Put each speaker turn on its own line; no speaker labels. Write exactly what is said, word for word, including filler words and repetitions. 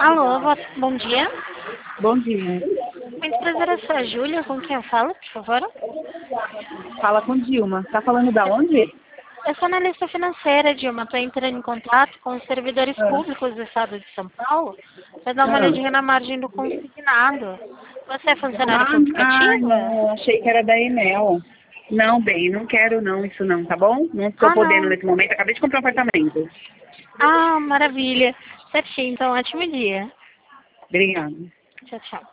Alô, bo- bom dia.
Bom dia.
Muito prazer, eu sou a Júlia. Com quem eu falo, por favor?
Fala com Dilma. Tá falando da onde?
Eu sou analista financeira, Dilma. Estou entrando em contato com os servidores
Ah,
públicos do estado de São Paulo para dar uma olhadinha
ah.
na margem do consignado. Você é funcionária
Ah, ai,
contributiva?
não, achei que era da Enel. Não, bem, não quero não isso não, tá bom? Não estou
Ah,
podendo
não.
nesse momento, acabei de comprar um apartamento.
Ah, maravilha. Certinho, então ótimo dia.
Obrigada.
Tchau, tchau.